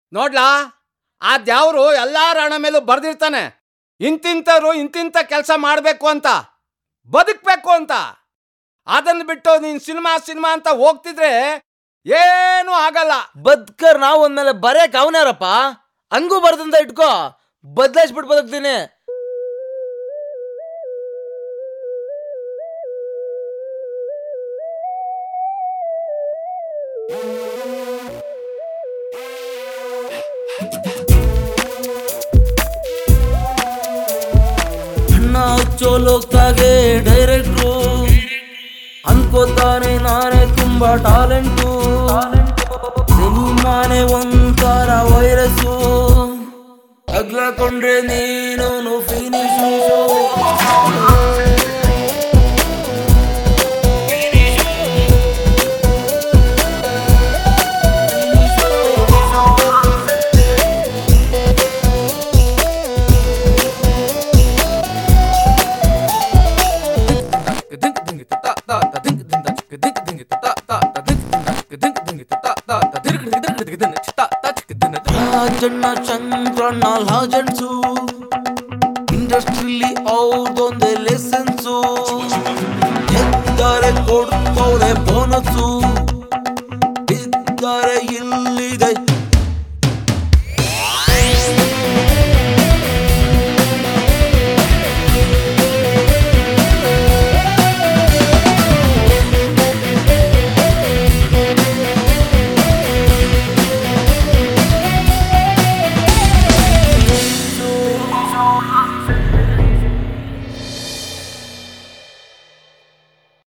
ನೋಡ್ಲಾ, ಆ ದ್ಯಾವ್ರು ಎಲ್ಲಾರ ಹಣ ಮೇಲೂ ಬರ್ದಿರ್ತಾನೆ, ಇಂತಿಂತವ್ರು ಇಂತಿಂತ ಕೆಲಸ ಮಾಡಬೇಕು ಅಂತ, ಬದುಕಬೇಕು ಅಂತ. ಅದನ್ನು ಬಿಟ್ಟು ನೀನ್ ಸಿನಿಮಾ ಸಿನಿಮಾ ಅಂತ ಹೋಗ್ತಿದ್ರೆ ಏನೂ ಆಗಲ್ಲ. ಬದ್ಕರ್ ನಾವು ಅಂದ್ಮೇಲೆ ಬರೆಯಕ್ ಅವನ್ಯಾರಪ್ಪ? ಹಂಗೂ ಬರ್ದಂತ ಇಟ್ಕೋ, ಬದಲಾಯಿಸ್ಬಿಟ್ಟು ಬದುಕ್ತೀನಿ. ಲೋಕ್ತಾಗೆ ಡೈರೆಕ್ಟ್ರು ಅನ್ಕೋತಾನೆ ನಾನೇ ತುಂಬಾ ಟಾಲೆಂಟು. ಸಿನಿಮಾನೆ ಒಂಥರ ವೈರಸ್ಸು, ಅಗ್ಲಕೊಂಡ್ರೆ ನೀನು ಫಿನಿಶು. ರಾಜಣ್ಣ ಚಂದ್ರಣ್ಣ ಲಾಜೆಂಡ್ಸು, ಇಂಡಸ್ಟ್ರಿಲಿ ಅವ್ರದೊಂದೇ ಲೆಸನ್ಸು, ಎದ್ದಾರೆ ಕೊಡ್ತವ್ರೆ ಬೋನಸ್ಸು.